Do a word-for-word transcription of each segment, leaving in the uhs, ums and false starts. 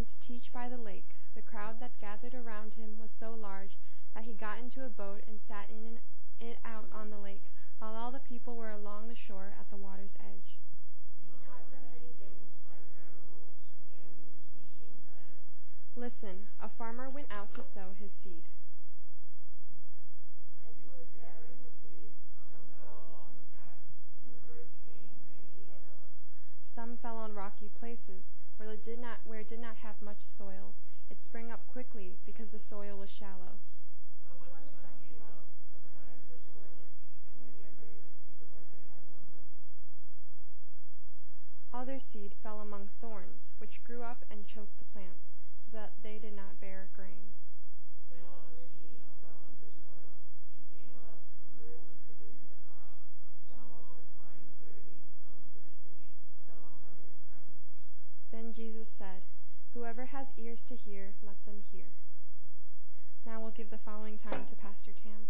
to teach by the lake. The crowd that gathered around him was so large that he got into a boat and sat in and it out on the lake, while all the people were along the shore at the water's edge. Listen, a farmer went out to sow his seed. Some fell on rocky places, where it did not, where it did not have much soil. It sprang up quickly because the soil was shallow. Other seed fell among thorns, which grew up and choked the plants, so that they did not bear grain. Then Jesus said, "Whoever has ears to hear, let them hear." Now we'll give the following time to Pastor Tam.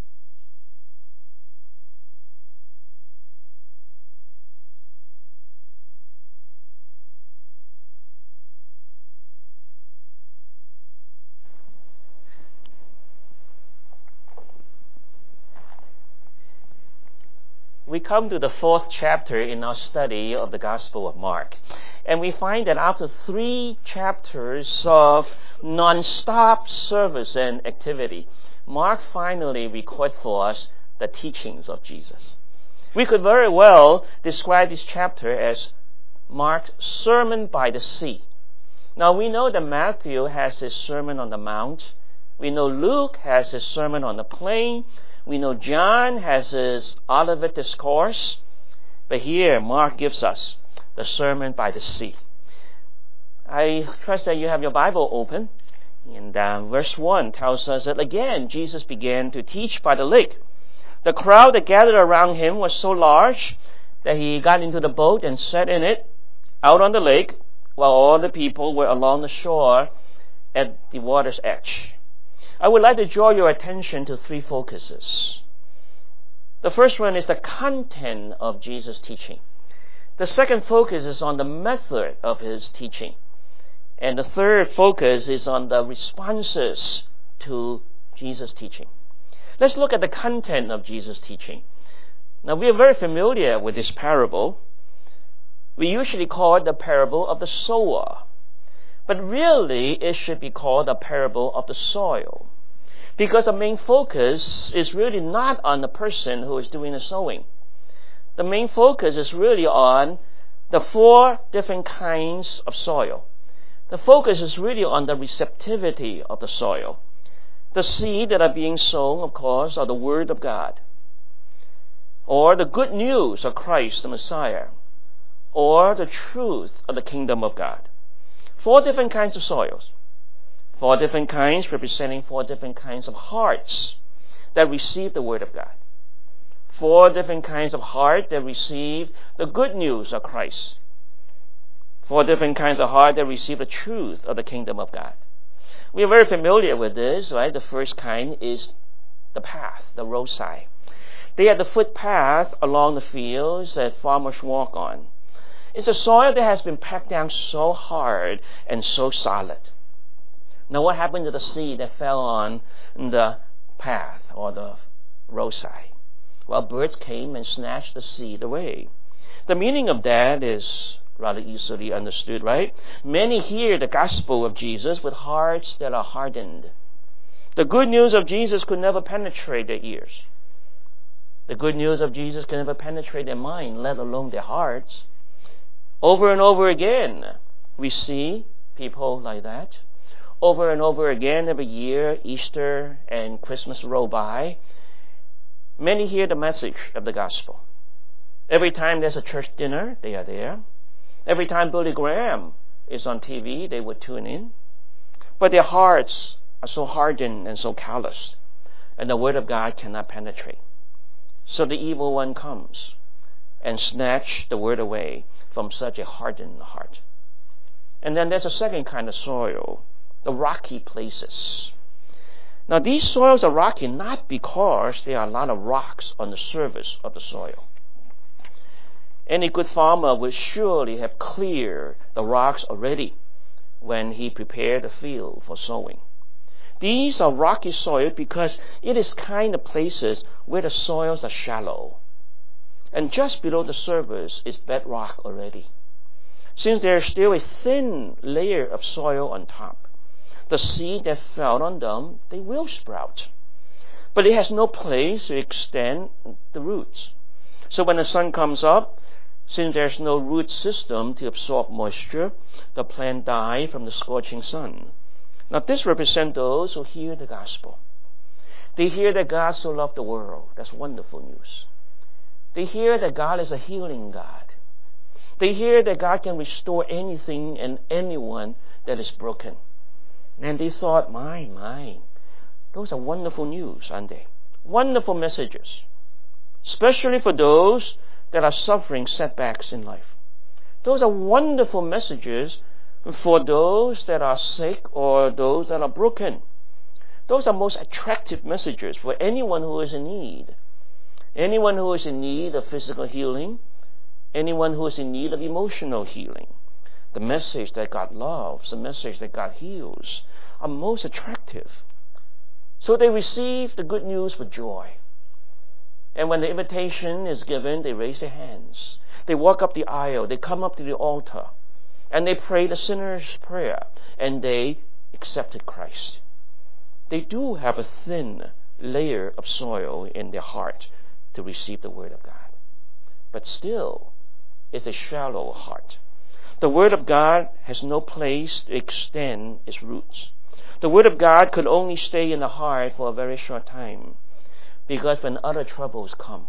We come to the fourth chapter in our study of the Gospel of Mark. And we find that after three chapters of non-stop service and activity, Mark finally records for us the teachings of Jesus. We could very well describe this chapter as Mark's Sermon by the Sea. Now we know that Matthew has his Sermon on the Mount. We know Luke has his Sermon on the Plain. We know John has his Olivet Discourse. But here, Mark gives us the Sermon by the Sea. I trust that you have your Bible open. And uh, verse one tells us that again, Jesus began to teach by the lake. The crowd that gathered around him was so large that he got into the boat and sat in it out on the lake while all the people were along the shore at the water's edge. I would like to draw your attention to three focuses. The first one is the content of Jesus' teaching. The second focus is on the method of his teaching. And the third focus is on the responses to Jesus' teaching. Let's look at the content of Jesus' teaching. Now, we are very familiar with this parable. We usually call it the parable of the sower. But really, it should be called the parable of the soil. Because the main focus is really not on the person who is doing the sowing. The main focus is really on the four different kinds of soil. The focus is really on the receptivity of the soil. The seed that are being sown, of course, are the Word of God, or the good news of Christ the Messiah, or the truth of the kingdom of God. Four different kinds of soils. Four different kinds representing four different kinds of hearts that receive the Word of God. Four different kinds of heart that receive the good news of Christ. Four different kinds of heart that receive the truth of the kingdom of God. We are very familiar with this, right? The first kind is the path, the roadside. They are the footpath along the fields that farmers walk on. It's a soil that has been packed down so hard and so solid. Now, what happened to the seed that fell on the path or the roadside? Well, birds came and snatched the seed away. The meaning of that is rather easily understood, right? Many hear the gospel of Jesus with hearts that are hardened. The good news of Jesus could never penetrate their ears. The good news of Jesus can never penetrate their mind, let alone their hearts. Over and over again, we see people like that. Over and over again, every year, Easter and Christmas roll by, many hear the message of the gospel. Every time there's a church dinner, they are there. Every time Billy Graham is on T V, they would tune in. But their hearts are so hardened and so calloused, and the Word of God cannot penetrate. So the evil one comes and snatch the Word away from such a hardened heart. And then there's a second kind of soil, the rocky places. Now, these soils are rocky not because there are a lot of rocks on the surface of the soil. Any good farmer would surely have cleared the rocks already when he prepared the field for sowing. These are rocky soil because it is kind of places where the soils are shallow. And just below the surface is bedrock already. Since there is still a thin layer of soil on top, the seed that fell on them, they will sprout. But it has no place to extend the roots. So when the sun comes up, since there's no root system to absorb moisture, the plant dies from the scorching sun. Now this represents those who hear the gospel. They hear that God so loved the world. That's wonderful news. They hear that God is a healing God. They hear that God can restore anything and anyone that is broken. And they thought, my, my, those are wonderful news, aren't they? Wonderful messages. Especially for those that are suffering setbacks in life. Those are wonderful messages for those that are sick or those that are broken. Those are most attractive messages for anyone who is in need. Anyone who is in need of physical healing, anyone who is in need of emotional healing. The message that God loves, the message that God heals, are most attractive. So they receive the good news with joy. And when the invitation is given, they raise their hands. They walk up the aisle, they come up to the altar, and they pray the sinner's prayer, and they accepted Christ. They do have a thin layer of soil in their heart to receive the Word of God. But still, it's a shallow heart. The Word of God has no place to extend its roots. The Word of God could only stay in the heart for a very short time. Because when other troubles come,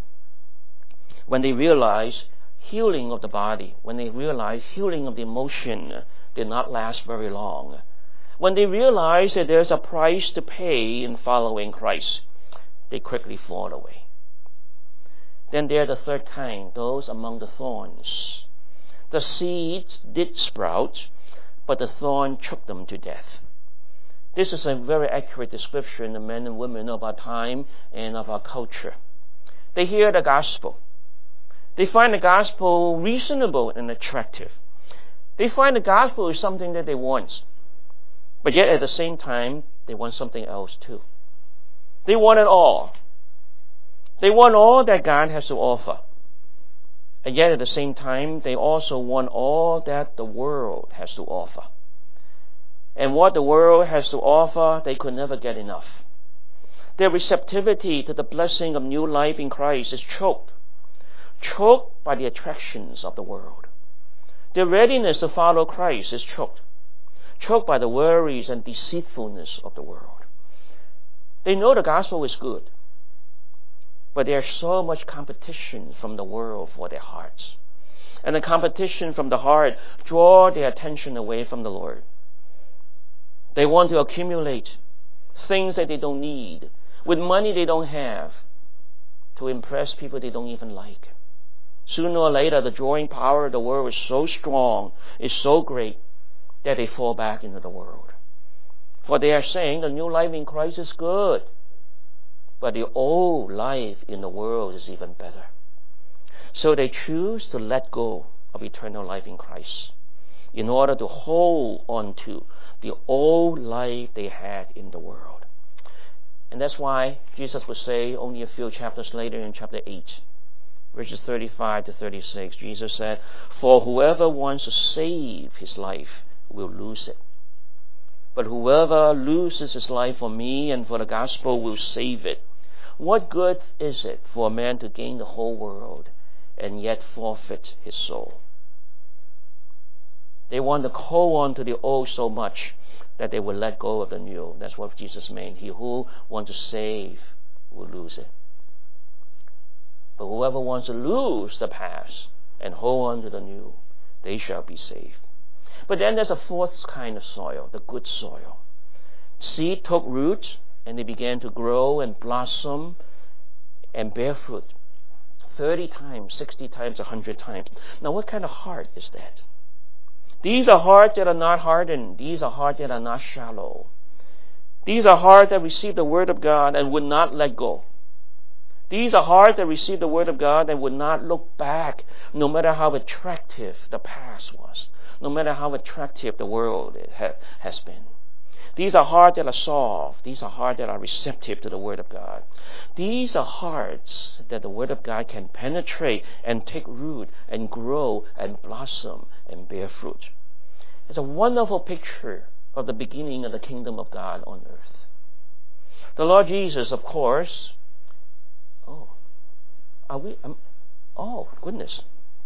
when they realize healing of the body, when they realize healing of the emotion did not last very long, when they realize that there's a price to pay in following Christ, they quickly fall away. Then there the third kind, those among the thorns. The seeds did sprout, but the thorn choked them to death. This is a very accurate description of men and women of our time and of our culture. They hear the gospel. They find the gospel reasonable and attractive. They find the gospel is something that they want. But yet at the same time, they want something else too. They want it all. They want all that God has to offer. And yet at the same time, they also want all that the world has to offer. And what the world has to offer, they could never get enough. Their receptivity to the blessing of new life in Christ is choked. Choked by the attractions of the world. Their readiness to follow Christ is choked. Choked by the worries and deceitfulness of the world. They know the gospel is good. But there's so much competition from the world for their hearts. And the competition from the heart draw their attention away from the Lord. They want to accumulate things that they don't need, with money they don't have, to impress people they don't even like. Sooner or later, the drawing power of the world is so strong, is so great, that they fall back into the world. For they are saying the new life in Christ is good, but the old life in the world is even better. So they choose to let go of eternal life in Christ in order to hold on to the old life they had in the world. And that's why Jesus would say only a few chapters later in chapter eight, verses thirty-five to thirty-six, Jesus said, "For whoever wants to save his life will lose it. But whoever loses his life for me and for the gospel will save it. What good is it for a man to gain the whole world and yet forfeit his soul?" They want to hold on to the old so much that they will let go of the new. That's what Jesus meant. He who wants to save will lose it. But whoever wants to lose the past and hold on to the new, they shall be saved. But then there's a fourth kind of soil, the good soil. Seed took root and they began to grow and blossom and bear fruit. thirty times, sixty times, one hundred times. Now what kind of heart is that? These are hearts that are not hardened. These are hearts that are not shallow. These are hearts that receive the Word of God and would not let go. These are hearts that receive the Word of God and would not look back no matter how attractive the past was. no matter how attractive the world ha- has been. These are hearts that are soft. These are hearts that are receptive to the Word of God. These are hearts that the Word of God can penetrate and take root and grow and blossom and bear fruit. It's a wonderful picture of the beginning of the kingdom of God on earth. The Lord Jesus, of course, oh, are we, um, oh, goodness.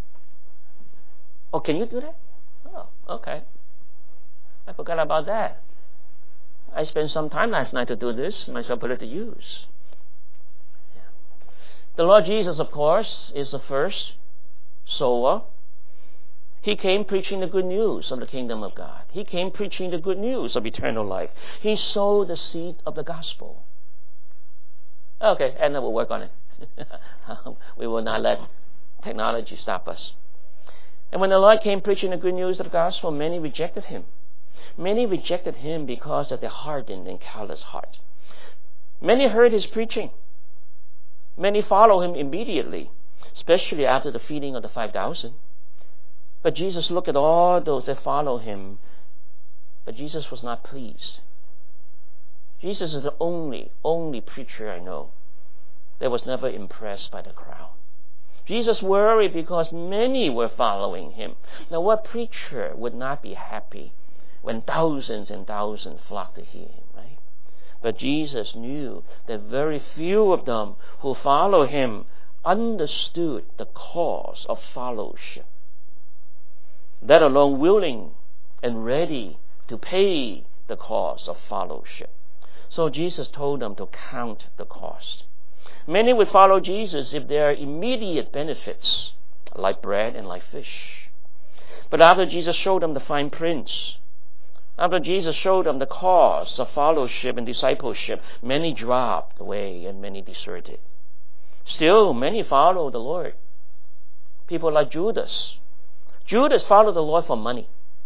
Oh, can you do that? Oh, okay. I forgot about that. I spent some time last night to do this. Might as well put it to use. Yeah. The Lord Jesus, of course, is the first sower. He came preaching the good news of the kingdom of God. He came preaching the good news of eternal life. He sowed the seed of the gospel. Okay, and then we'll work on it. We will not let technology stop us. And when the Lord came preaching the good news of the gospel, many rejected him. Many rejected him because of their hardened and callous heart. Many heard his preaching. Many followed him immediately, especially after the feeding of the five thousand. But Jesus looked at all those that followed him, but Jesus was not pleased. Jesus is the only, only preacher I know that was never impressed by the crowd. Jesus worried because many were following him. Now, what preacher would not be happy when thousands and thousands flocked to hear him, right? But Jesus knew that very few of them who followed him understood the cause of fellowship, let alone willing and ready to pay the cost of fellowship. So Jesus told them to count the cost. Many would follow Jesus if there are immediate benefits, like bread and like fish. But after Jesus showed them the fine print, after Jesus showed them the cost of fellowship and discipleship, many dropped away and many deserted. Still, many followed the Lord. People like Judas. Judas followed the Lord for money.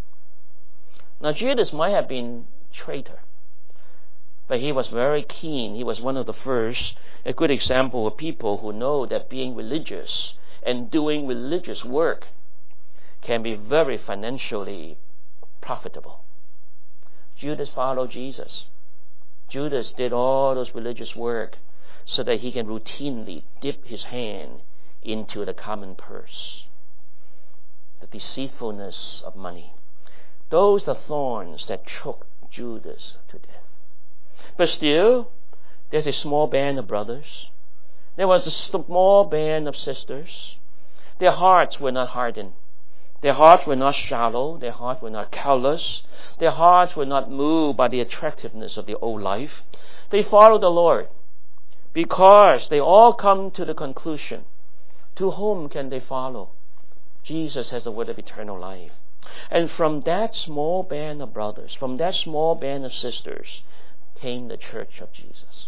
Now, Judas might have been a traitor, but he was very keen. He was one of the first, a good example of people who know that being religious and doing religious work can be very financially profitable. Judas followed Jesus. Judas did all those religious work so that he can routinely dip his hand into the common purse. The deceitfulness of money. Those are thorns that choked Judas to death. But still, there's a small band of brothers. There was a small band of sisters. Their hearts were not hardened. Their hearts were not shallow. Their hearts were not callous. Their hearts were not moved by the attractiveness of the old life. They followed the Lord because they all come to the conclusion, to whom can they follow? Jesus has the word of eternal life. And from that small band of brothers, from that small band of sisters, came the church of Jesus.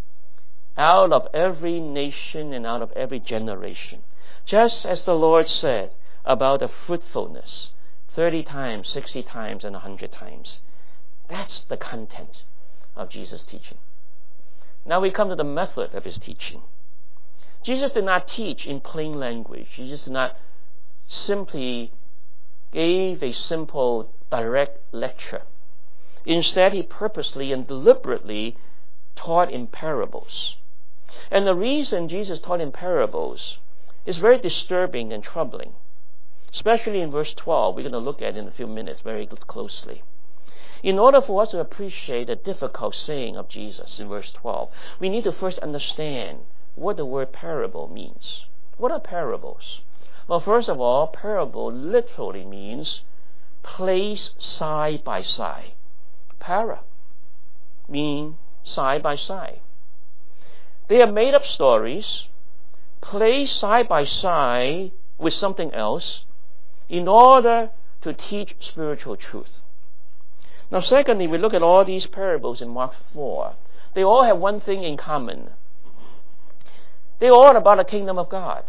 Out of every nation and out of every generation. Just as the Lord said about the fruitfulness, thirty times, sixty times, and a hundred times. That's the content of Jesus' teaching. Now we come to the method of his teaching. Jesus did not teach in plain language. He just did not simply gave a simple, direct lecture. Instead, he purposely and deliberately taught in parables. And the reason Jesus taught in parables is very disturbing and troubling, especially in verse twelve. We're going to look at it in a few minutes very closely. In order for us to appreciate the difficult saying of Jesus in verse twelve, we need to first understand what the word parable means. What are parables? Well, first of all, parable literally means placed side by side. Para mean side by side. They are made up stories placed side by side with something else in order to teach spiritual truth. Now, secondly, we look at all these parables in Mark four. They all have one thing in common. They're all about the kingdom of God.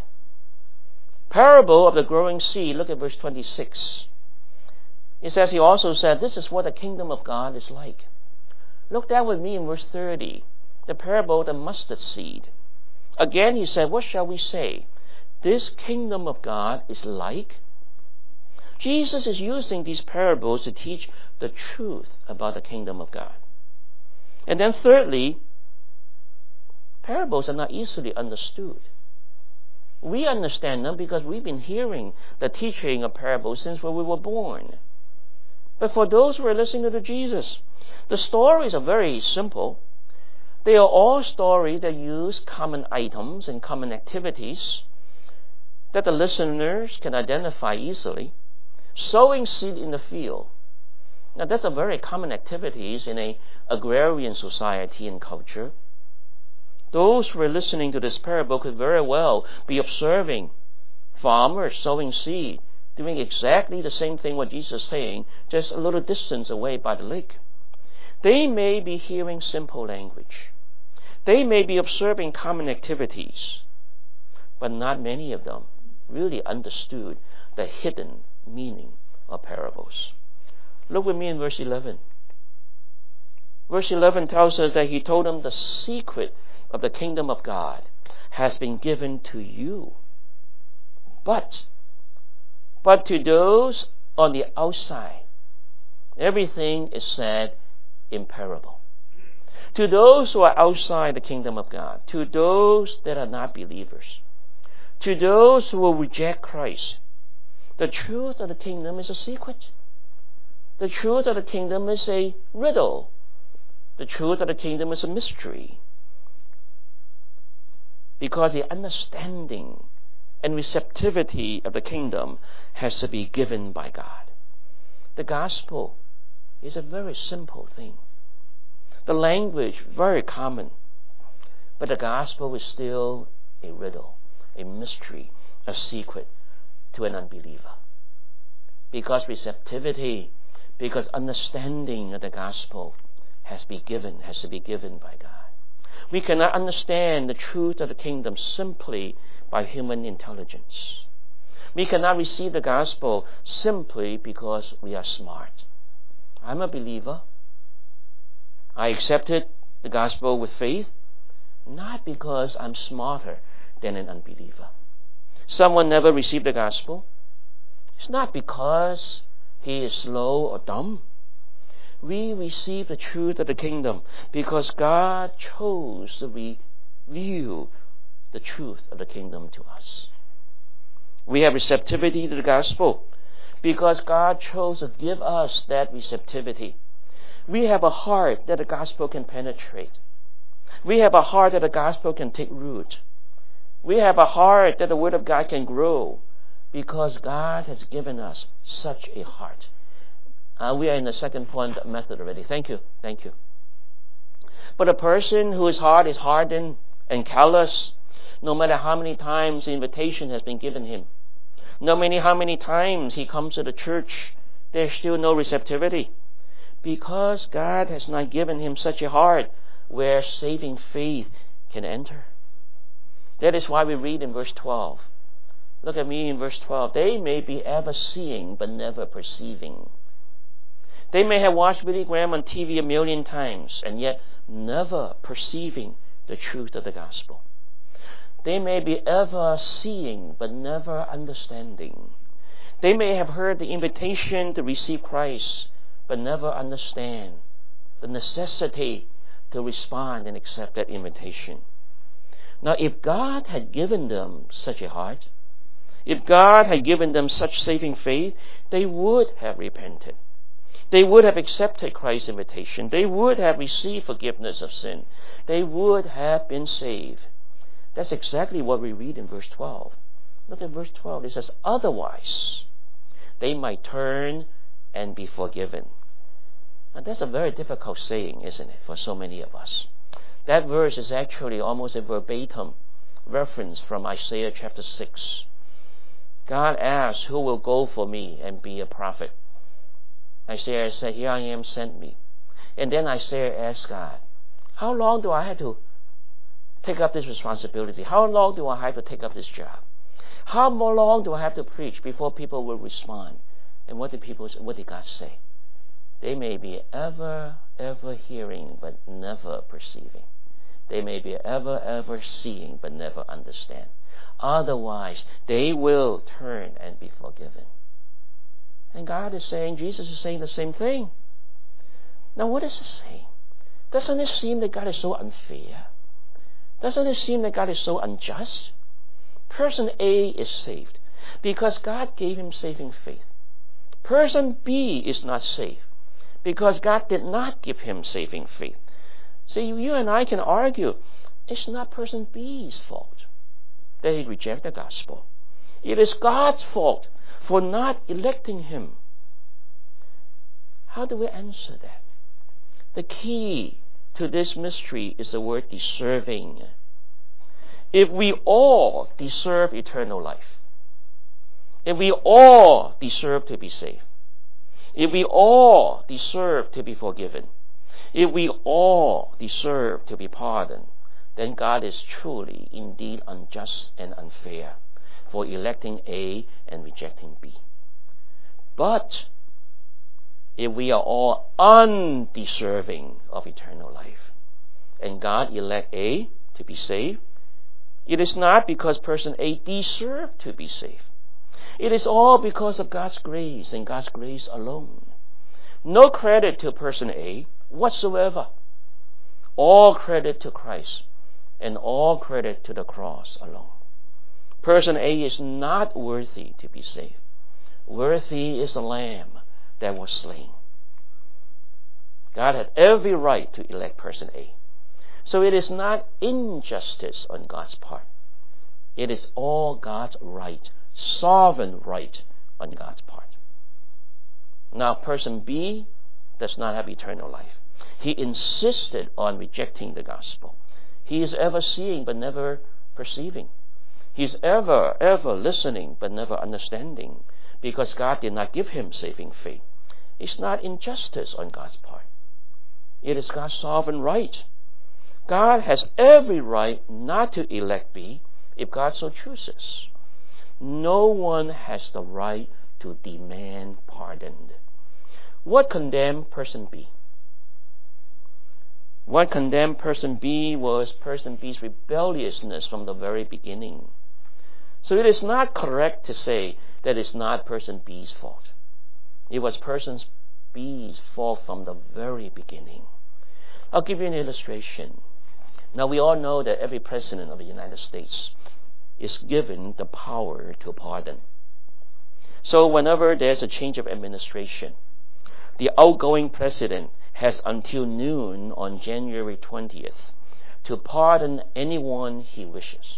Parable of the growing seed, look at verse twenty-six. It says, he also said, this is what the kingdom of God is like. Look down with me in verse thirty, the parable of the mustard seed. Again, he said, what shall we say? This kingdom of God is like. Jesus is using these parables to teach the truth about the kingdom of God. And then thirdly, parables are not easily understood. We understand them because we've been hearing the teaching of parables since when we were born. But for those who are listening to Jesus, the stories are very simple. They are all stories that use common items and common activities that the listeners can identify easily. Sowing seed in the field. Now that's a very common activities in an agrarian society and culture. Those who are listening to this parable could very well be observing farmers sowing seed, doing exactly the same thing what Jesus is saying, just a little distance away by the lake. They may be hearing simple language. They may be observing common activities, but not many of them really understood the hidden meaning of parables. Look with me in verse eleven. Verse eleven tells us that he told them the secret of the kingdom of God has been given to you. But, but to those on the outside, everything is said in parable. To those who are outside the kingdom of God, to those that are not believers, to those who will reject Christ, the truth of the kingdom is a secret. The truth of the kingdom is a riddle. The truth of the kingdom is a mystery. Because the understanding and receptivity of the kingdom has to be given by God. The gospel is a very simple thing. The language, very common. But the gospel is still a riddle, a mystery, a secret to an unbeliever. Because receptivity, because understanding of the gospel has been given, has to be given by God. We cannot understand the truth of the kingdom simply by human intelligence. We cannot receive the gospel simply because we are smart. I'm a believer. I accepted the gospel with faith, not because I'm smarter than an unbeliever. Someone never received the gospel. It's not because he is slow or dumb. We receive the truth of the kingdom because God chose to reveal the truth of the kingdom to us. We have receptivity to the gospel because God chose to give us that receptivity. We have a heart that the gospel can penetrate. We have a heart that the gospel can take root. We have a heart that the word of God can grow because God has given us such a heart. Uh, we are in the second point method already. Thank you. Thank you. But a person whose heart is hardened and callous, no matter how many times the invitation has been given him, no matter how many times he comes to the church, there's still no receptivity. Because God has not given him such a heart where saving faith can enter. That is why we read in verse twelve. Look at me in verse twelve. They may be ever seeing but never perceiving. They may have watched Billy Graham on T V a million times and yet never perceiving the truth of the gospel. They may be ever seeing but never understanding. They may have heard the invitation to receive Christ but never understand the necessity to respond and accept that invitation. Now, if God had given them such a heart, if God had given them such saving faith, they would have repented. They would have accepted Christ's invitation. They would have received forgiveness of sin. They would have been saved. That's exactly what we read in verse twelve. Look at verse twelve. It says, otherwise, they might turn and be forgiven. And that's a very difficult saying, isn't it, for so many of us. That verse is actually almost a verbatim reference from Isaiah chapter six. God asks, who will go for me and be a prophet? Isaiah said, here I am, send me. And then Isaiah asked God, how long do I have to take up this responsibility? How long do I have to take up this job? How long do I have to preach before people will respond? And what did people, what did God say? They may be ever, ever hearing, but never perceiving. They may be ever, ever seeing, but never understand. Otherwise, they will turn and be forgiven. And God is saying, Jesus is saying the same thing. Now what is it saying? Doesn't it seem that God is so unfair? Doesn't it seem that God is so unjust? Person A is saved because God gave him saving faith. Person B is not saved because God did not give him saving faith. See, you and I can argue, it's not person B's fault that he rejected the gospel. It is God's fault for not electing him. How do we answer that? The key to this mystery is the word deserving. If we all deserve eternal life, if we all deserve to be saved, if we all deserve to be forgiven, if we all deserve to be pardoned, then God is truly, indeed, unjust and unfair for electing A and rejecting B. But if we are all undeserving of eternal life, and God elect A to be saved, it is not because person A deserved to be saved. It is all because of God's grace and God's grace alone. No credit to person A whatsoever. All credit to Christ and all credit to the cross alone. Person A is not worthy to be saved. Worthy is the Lamb that was slain. God had every right to elect person A. So it is not injustice on God's part. It is all God's right, sovereign right on God's part. Now, person B does not have eternal life. He insisted on rejecting the gospel. He is ever seeing but never perceiving. He is ever, ever listening but never understanding because God did not give him saving faith. It's not injustice on God's part. It is God's sovereign right. God has every right not to elect B if God so chooses. No one has the right to demand pardon. What condemned person B? What condemned person B was person B's rebelliousness from the very beginning. So it is not correct to say that it's not person B's fault. It was person B's fault from the very beginning. I'll give you an illustration. Now we all know that every president of the United States is given the power to pardon. So whenever there's a change of administration, the outgoing president has until noon on January twentieth to pardon anyone he wishes.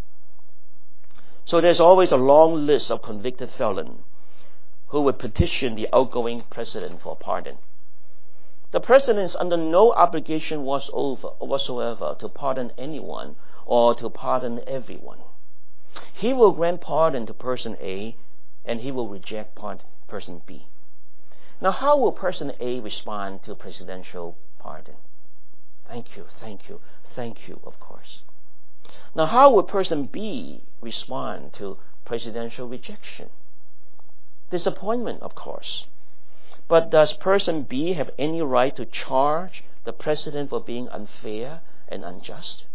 So there's always a long list of convicted felons who would petition the outgoing president for pardon. The president is under no obligation whatsoever to pardon anyone or to pardon everyone. He will grant pardon to person A and he will reject person B. Now, how will person A respond to presidential pardon? Thank you, thank you, thank you, of course. Now, how will person B respond to presidential rejection? Disappointment, of course. But does person B have any right to charge the president for being unfair and unjust?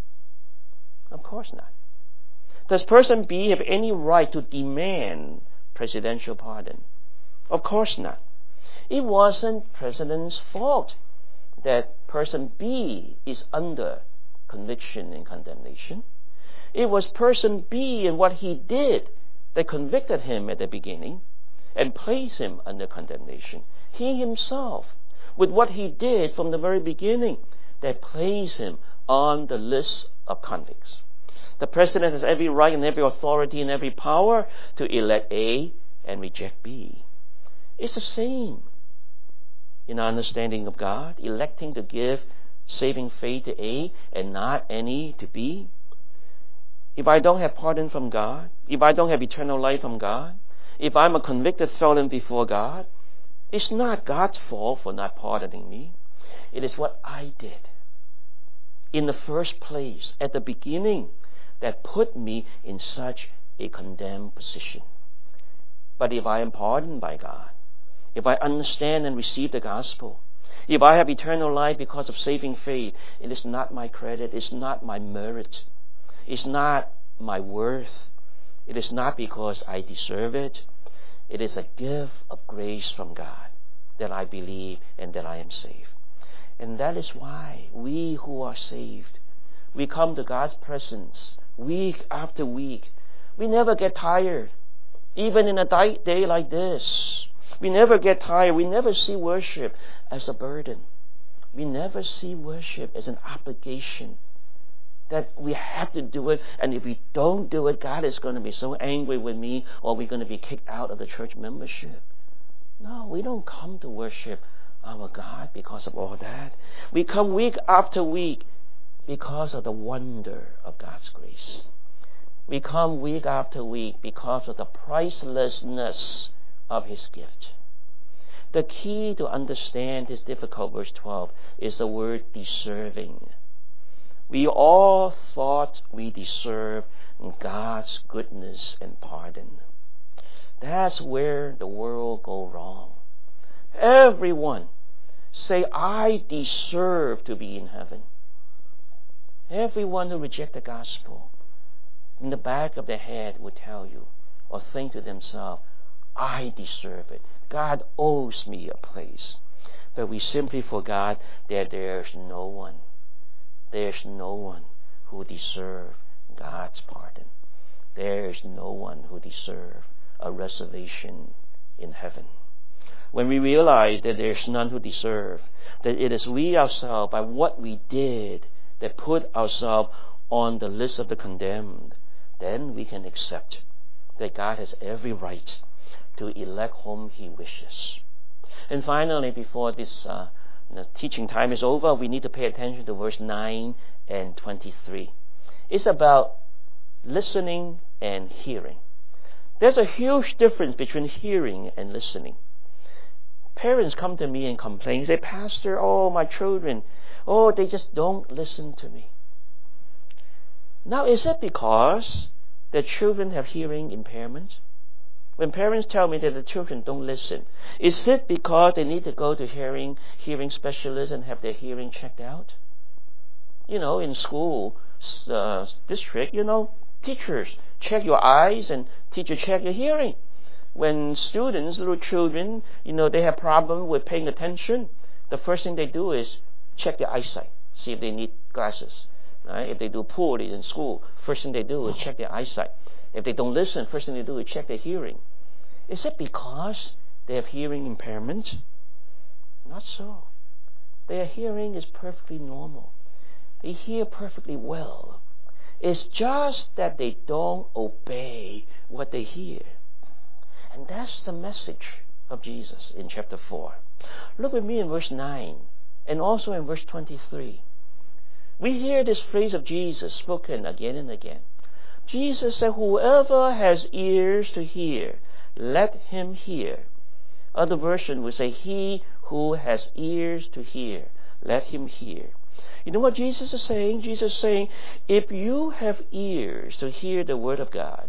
Of course not. Does person B have any right to demand presidential pardon? Of course not. It wasn't president's fault that person B is under conviction and condemnation. It was person B and what he did that convicted him at the beginning and placed him under condemnation. He himself, with what he did from the very beginning, that placed him on the list of convicts. The president has every right and every authority and every power to elect A and reject B. It's the same in our understanding of God, electing to give saving faith to A and not any to B. If I don't have pardon from God, if I don't have eternal life from God, if I'm a convicted felon before God, it's not God's fault for not pardoning me. It is what I did in the first place, at the beginning, that put me in such a condemned position. But if I am pardoned by God, if I understand and receive the gospel, if I have eternal life because of saving faith, it is not my credit, it's not my merit, it's not my worth, it is not because I deserve it, It is a gift of grace from God that I believe and that I am saved. And that is why we who are saved, we come to God's presence week after week. We never get tired. Even in a day like this, we never get tired. We never see worship as a burden. We never see worship as an obligation that we have to do it, and if we don't do it, God is going to be so angry with me, or we're going to be kicked out of the church membership. No, we don't come to worship our God because of all that. We come week after week because of the wonder of God's grace. We come week after week because of the pricelessness of His gift. The key to understand this difficult verse twelve is the word deserving. We all thought we deserved God's goodness and pardon. That's where the world go wrong. Everyone say, I deserve to be in heaven. Everyone who rejects the gospel, in the back of their head will tell you or think to themselves, I deserve it. God owes me a place. But we simply forgot that there's no one. There's no one who deserves God's pardon. There's no one who deserves a reservation in heaven. When we realize that there's none who deserve, that it is we ourselves, by what we did, that put ourselves on the list of the condemned, then we can accept that God has every right to elect whom He wishes. And finally, before this uh, the teaching time is over, we need to pay attention to verse nine and twenty-three. It's about listening and hearing. There's a huge difference between hearing and listening. Parents come to me and complain, say, Pastor, oh, my children, oh, they just don't listen to me. Now, is it because the children have hearing impairment? When parents tell me that the children don't listen, is it because they need to go to hearing hearing specialists and have their hearing checked out? You know, in school uh, district, you know, teachers check your eyes and teacher check your hearing. When students, little children, you know, they have problem with paying attention, the first thing they do is check their eyesight, see if they need glasses. Right? If they do poorly in school, first thing they do is check their eyesight. If they don't listen, first thing they do is check their hearing. Is it because they have hearing impairment? Not so. Their hearing is perfectly normal. They hear perfectly well. It's just that they don't obey what they hear. And that's the message of Jesus in chapter four. Look with me in verse nine and also in verse twenty-three. We hear this phrase of Jesus spoken again and again. Jesus said, whoever has ears to hear, let him hear. Other version would say, he who has ears to hear, let him hear. You know what Jesus is saying? Jesus is saying, if you have ears to hear the word of God,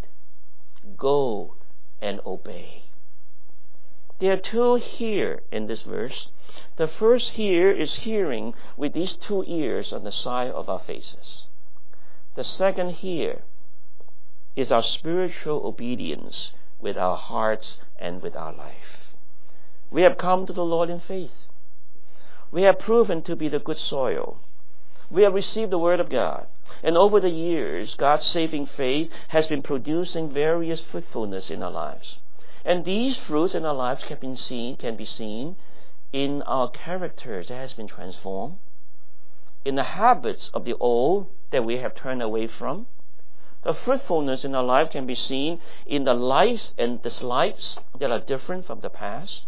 go and obey. There are two here in this verse. The first here is hearing with these two ears on the side of our faces. The second here is our spiritual obedience with our hearts and with our life. We have come to the Lord in faith. We have proven to be the good soil. We have received the Word of God. And over the years, God's saving faith has been producing various fruitfulness in our lives. And these fruits in our lives can be seen, can be seen in our character that has been transformed, in the habits of the old that we have turned away from. The fruitfulness in our life can be seen in the likes and dislikes that are different from the past.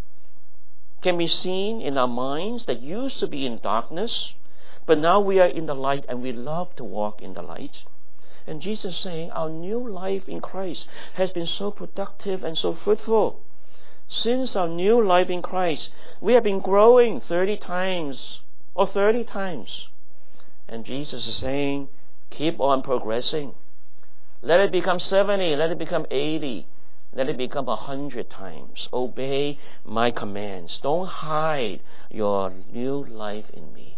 Can be seen in our minds that used to be in darkness, but now we are in the light and we love to walk in the light. And Jesus is saying our new life in Christ has been so productive and so fruitful. Since our new life in Christ, we have been growing thirty times or thirty times. And Jesus is saying, keep on progressing. Let it become seventy, let it become eighty, let it become a hundred times. Obey my commands. Don't hide your new life in me.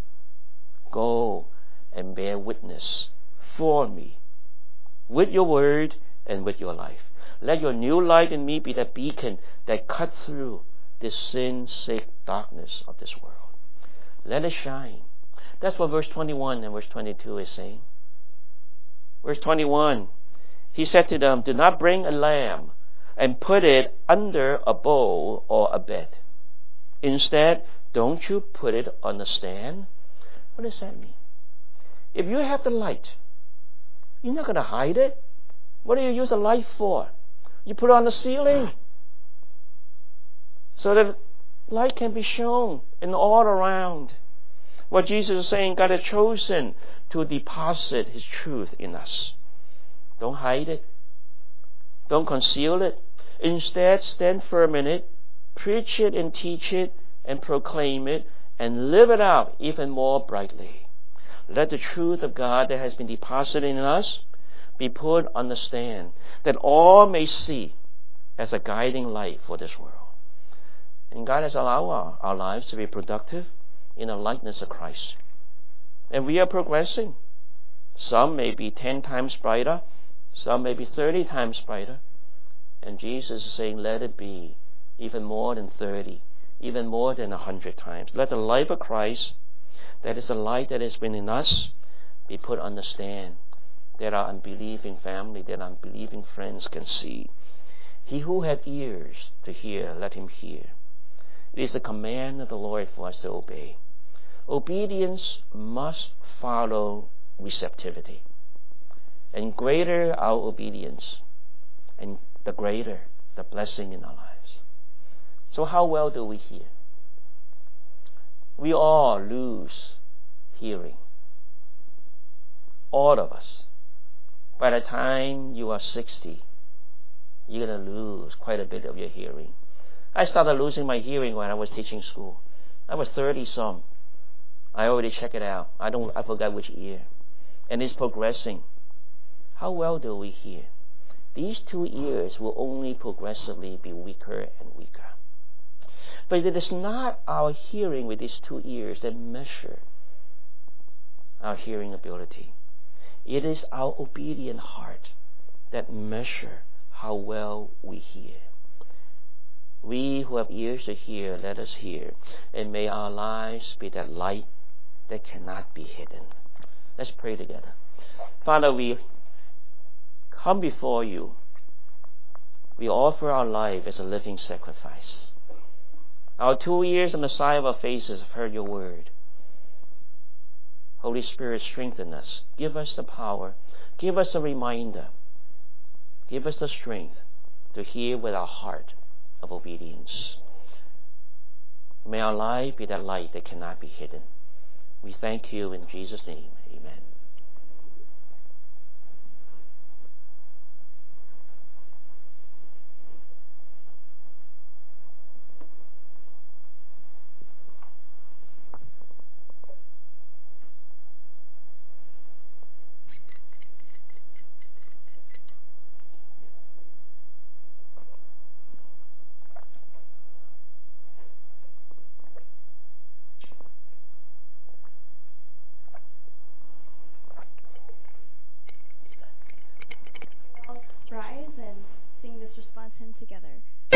Go and bear witness for me with your word and with your life. Let your new light in me be that beacon that cuts through this sin-sick darkness of this world. Let it shine. That's what verse twenty-one and verse twenty-two is saying. Verse twenty-one, he said to them, do not bring a lamb and put it under a bowl or a bed. Instead, don't you put it on a stand? What does that mean? If you have the light, you're not going to hide it. What do you use a light for? You put it on the ceiling so that light can be shown and all around. What Jesus is saying, God has chosen to deposit His truth in us. Don't hide it. Don't conceal it. Instead, stand firm in it, preach it and teach it and proclaim it and live it out even more brightly. Let the truth of God that has been deposited in us be put on the stand, that all may see as a guiding light for this world. And God has allowed our, our lives to be productive in the likeness of Christ. And we are progressing. Some may be ten times brighter, some may be thirty times brighter. And Jesus is saying, let it be even more than thirty, even more than a hundred times. Let the life of Christ, that is the light that has been in us, be put on the stand, that our unbelieving family, that our unbelieving friends can see. He who hath ears to hear, let him hear. It is the command of the Lord for us to obey. Obedience must follow receptivity. And greater our obedience, and the greater the blessing in our lives. So how well do we hear? We all lose hearing. All of us. By the time you are sixty, you're going to lose quite a bit of your hearing. I started losing my hearing when I was teaching school. I was thirty some. I already checked it out. I don't. I forgot which ear. And it's progressing. How well do we hear? These two ears will only progressively be weaker and weaker. But it is not our hearing with these two ears that measure our hearing ability. It is our obedient heart that measure how well we hear. We who have ears to hear, let us hear. And may our lives be that light that cannot be hidden. Let's pray together. Father, we come before you. We offer our life as a living sacrifice. Our two ears on the side of our faces have heard your word. Holy Spirit, strengthen us. Give us the power. Give us a reminder. Give us the strength to hear with our heart of obedience. May our life be that light that cannot be hidden. We thank you in Jesus' name. Amen. Rise and sing this response hymn together.